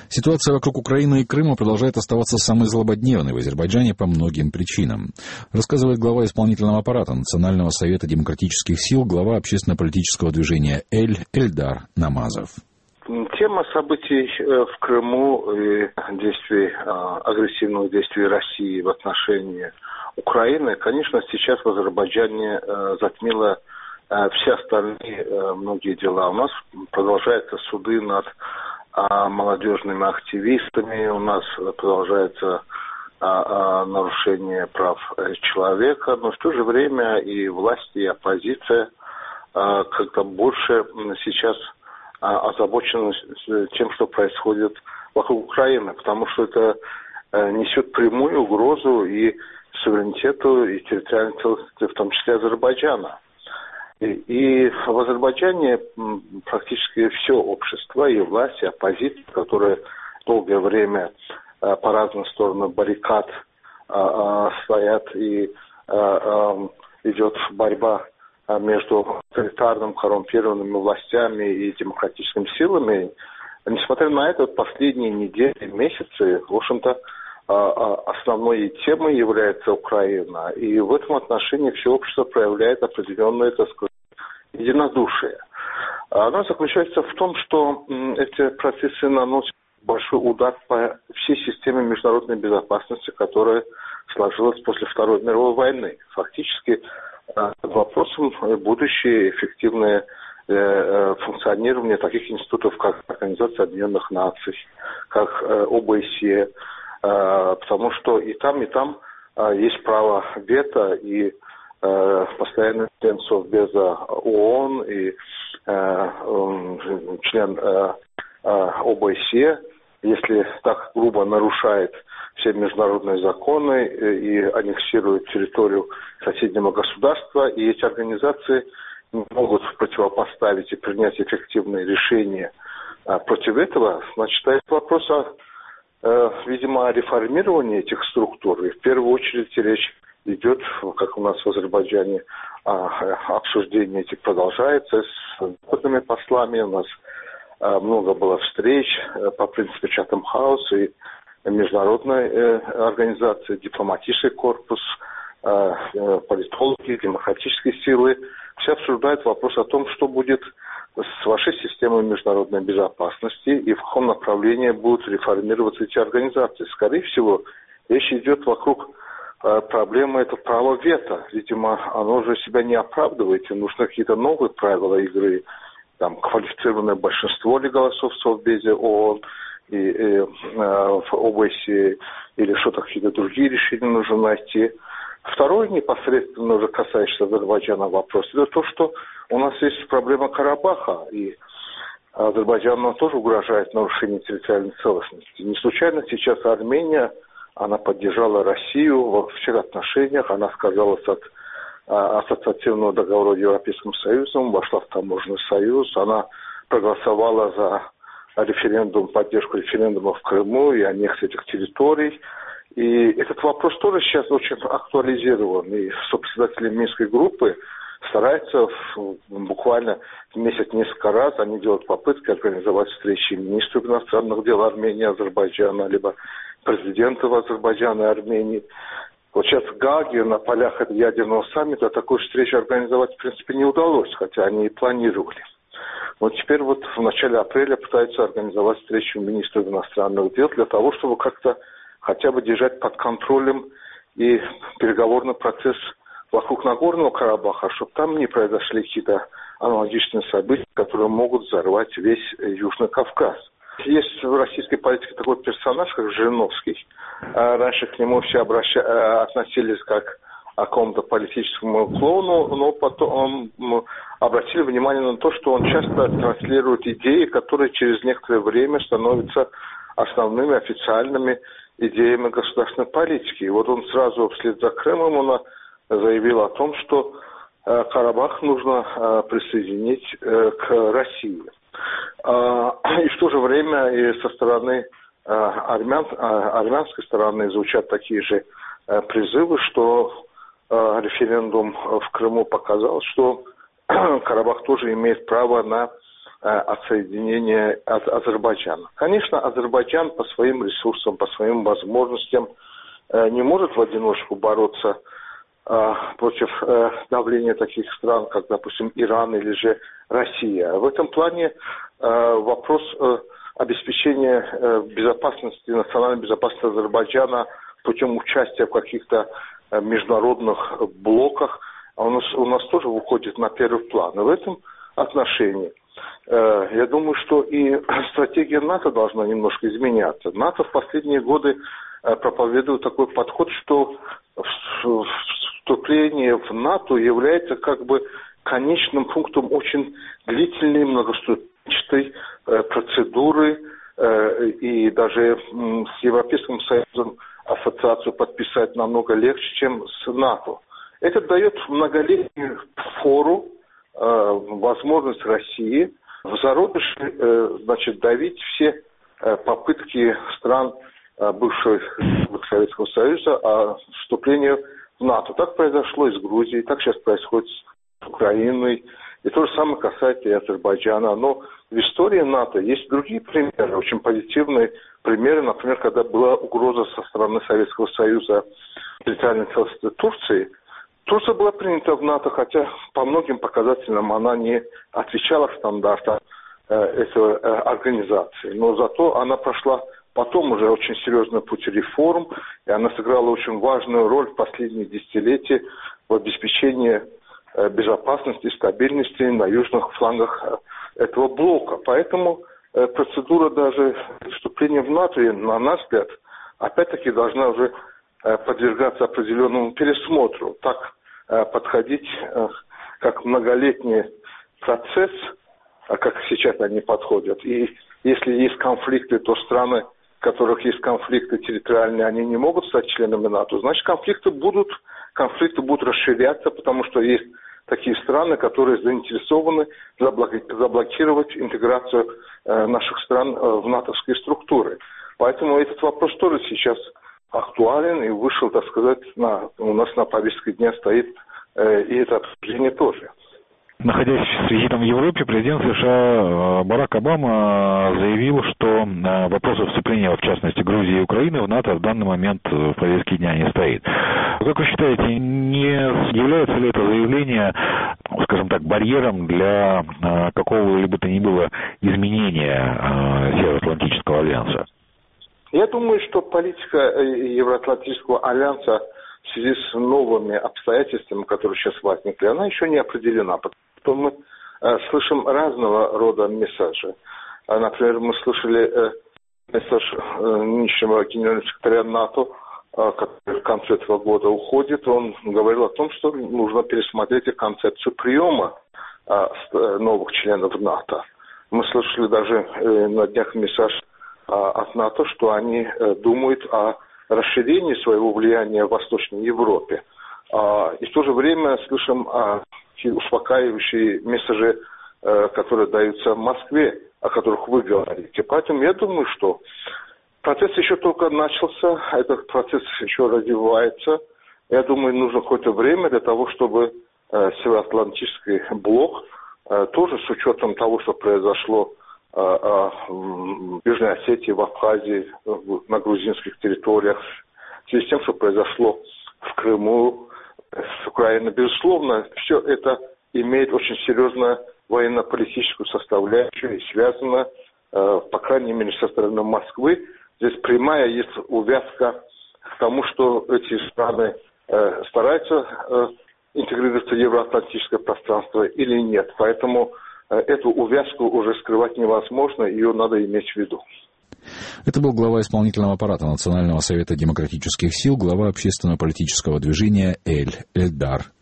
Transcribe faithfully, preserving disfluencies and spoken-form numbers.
Ситуация вокруг Украины и Крыма продолжает оставаться самой злободневной в Азербайджане по многим причинам. Рассказывает глава исполнительного аппарата Национального совета демократических сил, глава общественно-политического движения «Эль» Эльдар Намазов. Тема событий в Крыму и действий, агрессивных действий России в отношении Украины, конечно, сейчас в Азербайджане затмила все остальные многие дела. У нас продолжаются суды над молодежными активистами, у нас продолжается нарушение прав человека, но в то же время и власти, и оппозиция как-то больше сейчас озабочены тем, что происходит вокруг Украины, потому что это несет прямую угрозу и суверенитету, и территориальной целостности, в том числе Азербайджана. И, и в Азербайджане практически все общество, и власть, и оппозиция, которые долгое время по разным сторонам баррикад стоят, и идет борьба между авторитарными, коррумпированными властями и демократическими силами. Несмотря на это, последние недели, месяцы, в общем-то, основной темой является Украина. И в этом отношении все общество проявляет определенное, так сказать, единодушие. Оно заключается в том, что эти процессы наносят большой удар по всей системе международной безопасности, которая сложилась после Второй мировой войны. Фактически вопросом будущее эффективное функционирование таких институтов, как Организация Объединенных Наций, как ОБСЕ, потому что и там, и там есть право вето, и постоянный член Совбеза ООН, и член ОБСЕ, если так грубо нарушает все международные законы и аннексирует территорию соседнего государства, и эти организации не могут противопоставить и принять эффективные решения против этого, значит, стоит вопрос о, видимо, о реформировании этих структур. И в первую очередь речь идет, как у нас в Азербайджане, обсуждение этих продолжается с западными послами. У нас много было встреч по принципу Chatham House и международной организации, дипломатический корпус, политологи, демократические силы. Все обсуждают вопрос о том, что будет с вашей системой международной безопасности и в каком направлении будут реформироваться эти организации. Скорее всего, речь идет вокруг проблемы это право вето. Видимо, оно уже себя не оправдывает, и нужны какие-то новые правила игры. Там квалифицированное большинство ли голосов в Совбезе ООН и, и э, в ОБСЕ, или что-то, какие-то другие решения нужно найти. Второе, непосредственно уже касающееся Азербайджана вопрос, это то, что у нас есть проблема Карабаха, и Азербайджану тоже угрожает нарушение территориальной целостности. Не случайно сейчас Армения, она поддержала Россию во всех отношениях, она отказалась от ассоциативного договора с Европейским Союзом, вошла в таможенный союз, она проголосовала за референдум, поддержку референдума в Крыму и аннексию этих территорий. И этот вопрос тоже сейчас очень актуализирован. И сопредседатели Минской группы стараются в, буквально в месяц несколько раз, они делают попытки организовать встречи министров иностранных дел Армении, Азербайджана, либо президентов Азербайджана и Армении. Вот сейчас в Гааге на полях этого ядерного саммита такой встречи организовать, в принципе, не удалось, хотя они и планировали. Но теперь вот в начале апреля пытаются организовать встречу министров иностранных дел для того, чтобы как-то хотя бы держать под контролем и переговорный процесс вокруг Нагорного Карабаха, чтобы там не произошли какие-то аналогичные события, которые могут взорвать весь Южный Кавказ. Есть в российской политике такой персонаж, как Жириновский. Раньше к нему все обраща... относились как к какому-то политическому клоуну, но потом обратили внимание на то, что он часто транслирует идеи, которые через некоторое время становятся основными официальными идеями государственной политики. И вот он сразу вслед за Крымом он заявил о том, что Карабах нужно присоединить к России. И в то же время и со стороны армян, армянской стороны звучат такие же призывы, что референдум в Крыму показал, что Карабах тоже имеет право на отсоединения от Азербайджана. Конечно, Азербайджан по своим ресурсам, по своим возможностям не может в одиночку бороться против давления таких стран, как, допустим, Иран или же Россия. В этом плане вопрос обеспечения безопасности, национальной безопасности Азербайджана путем участия в каких-то международных блоках, у нас, у нас тоже выходит на первый план. И в этом отношении я думаю, что и стратегия НАТО должна немножко изменяться. НАТО в последние годы проповедует такой подход, что вступление в НАТО является как бы конечным пунктом очень длительной многоступенчатой процедуры, и даже с Европейским Союзом ассоциацию подписать намного легче, чем с НАТО. Это дает многолетнюю фору, возможность России в зародыше, значит, давить все попытки стран бывшего Советского Союза о вступлении в НАТО. Так произошло и с Грузией, так сейчас происходит с Украиной, и то же самое касается и Азербайджана. Но в истории НАТО есть другие примеры, очень позитивные примеры, например, когда была угроза со стороны Советского Союза территориальной целостности Турции. Турция была принята в НАТО, хотя по многим показателям она не отвечала стандартам э, этой э, организации. Но зато она прошла потом уже очень серьезный путь реформ, и она сыграла очень важную роль в последние десятилетия в обеспечении э, безопасности и стабильности на южных флангах э, этого блока. Поэтому э, процедура даже вступления в НАТО, на наш взгляд, опять-таки должна уже э, подвергаться определенному пересмотру. Так э, подходить э, как многолетний процесс, э, как сейчас они подходят. И если есть конфликты, то страны, в которых есть конфликты территориальные, они не могут стать членами НАТО. Значит, конфликты будут, конфликты будут расширяться, потому что есть такие страны, которые заинтересованы заблокировать интеграцию э, наших стран э, в натовские структуры. Поэтому этот вопрос тоже сейчас актуален и вышел, так сказать, на, у нас на повестке дня стоит э, и это обсуждение тоже. Находясь с визитом в Европе, президент США Барак Обама заявил, что вопросы вступления, в частности, Грузии и Украины в НАТО в данный момент в повестке дня не стоит. Как вы считаете, не является ли это заявление, скажем так, барьером для какого-либо то ни было изменения Североатлантического альянса? Я думаю, что политика Евроатлантического альянса в связи с новыми обстоятельствами, которые сейчас возникли, она еще не определена. Потому что мы э, слышим разного рода месседжи. А, например, мы слышали э, месседж э, нынешнего генерального секретаря НАТО, э, который в конце этого года уходит. Он говорил о том, что нужно пересмотреть концепцию приема э, новых членов НАТО. Мы слышали даже э, на днях месседж э, от НАТО, что они э, думают о расширении своего влияния в Восточной Европе. А, и в то же время слышим а, успокаивающие месседжи, а, которые даются в Москве, о которых вы говорите. Поэтому я думаю, что процесс еще только начался, этот процесс еще развивается. Я думаю, нужно какое-то время для того, чтобы а, Североатлантический блок а, тоже с учетом того, что произошло в Южной Осетии, в Абхазии, на грузинских территориях, в связи с тем, что произошло в Крыму, с Украиной. Безусловно, все это имеет очень серьезную военно-политическую составляющую и связано, по крайней мере, со стороны Москвы. Здесь прямая есть увязка к тому, что эти страны стараются интегрироваться в евроатлантическое пространство или нет. Поэтому эту увязку уже скрывать невозможно, ее надо иметь в виду. Это был глава исполнительного аппарата Национального совета демократических сил, глава общественно-политического движения «Эль» Эльдар